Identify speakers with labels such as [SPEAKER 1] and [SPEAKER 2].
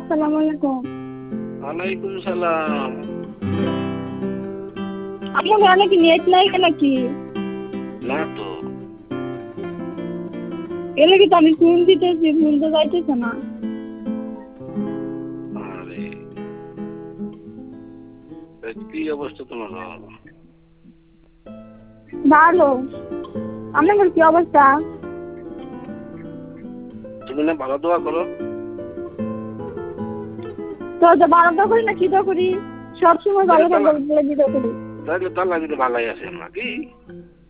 [SPEAKER 1] আসসালামু আলাইকুম।
[SPEAKER 2] ওয়ালাইকুম সালাম।
[SPEAKER 1] আপনার ঘরে কি নেট নাই নাকি?
[SPEAKER 2] না তো।
[SPEAKER 1] এলে কি তো আমি ফোন দিতেছি, ফোন তো যাইতেছে না।
[SPEAKER 2] আরে কি অবস্থা তোমার?
[SPEAKER 1] ভালো। আপনার কি অবস্থা?
[SPEAKER 2] তুমি না ভালো দোয়া করো?
[SPEAKER 1] তো ভালো তো করি না কি তো করি, সবসময় ভালো থাকবো বলে দিতে করি।
[SPEAKER 2] তাহলে তো আল্লাহ কিন্তু ভালাই আছে নাকি?